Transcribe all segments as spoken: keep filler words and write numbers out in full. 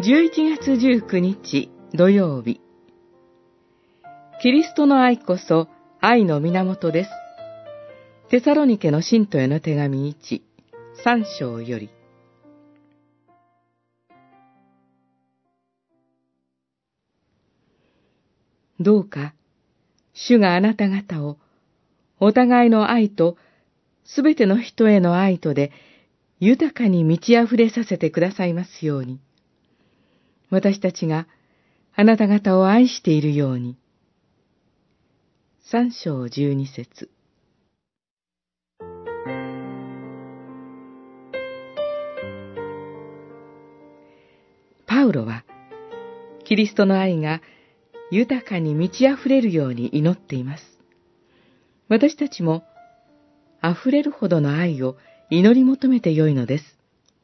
じゅういちがつじゅうくにち土曜日。キリストの愛こそ愛の源です。テサロニケの信徒への手紙いち、さん章より。どうか、主があなた方を、お互いの愛と、すべての人への愛とで、豊かに満ち溢れさせてくださいますように。私たちがあなた方を愛しているように。三章十二節。パウロは、キリストの愛が豊かに満ち溢れるように祈っています。私たちも、溢れるほどの愛を祈り求めてよいのです。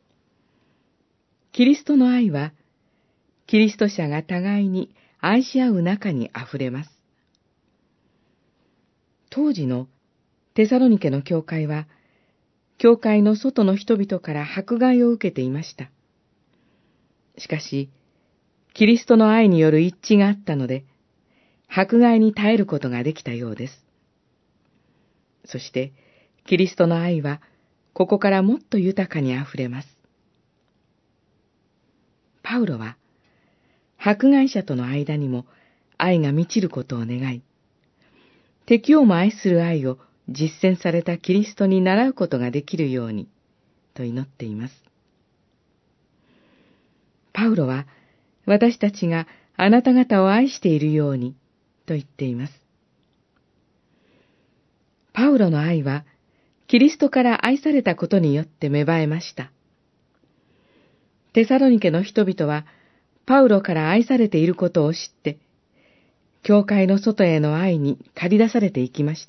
キリストの愛は、キリスト者が互いに愛し合う中に溢れます。当時のテサロニケの教会は、教会の外の人々から迫害を受けていました。しかし、キリストの愛による一致があったので、迫害に耐えることができたようです。そして、キリストの愛は、ここからもっと豊かに溢れます。パウロは、迫害者との間にも愛が満ちることを願い、敵をも愛する愛を実践されたキリストに倣うことができるように、と祈っています。パウロは、私たちがあなた方を愛しているように、と言っています。パウロの愛は、キリストから愛されたことによって芽生えました。テサロニケの人々は、パウロから愛されていることを知って、教会の外への愛に駆り出されていきました。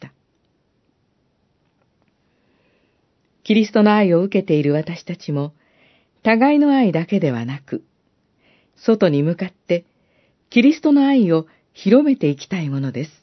キリストの愛を受けている私たちも、互いの愛だけではなく、外に向かって、キリストの愛を広めていきたいものです。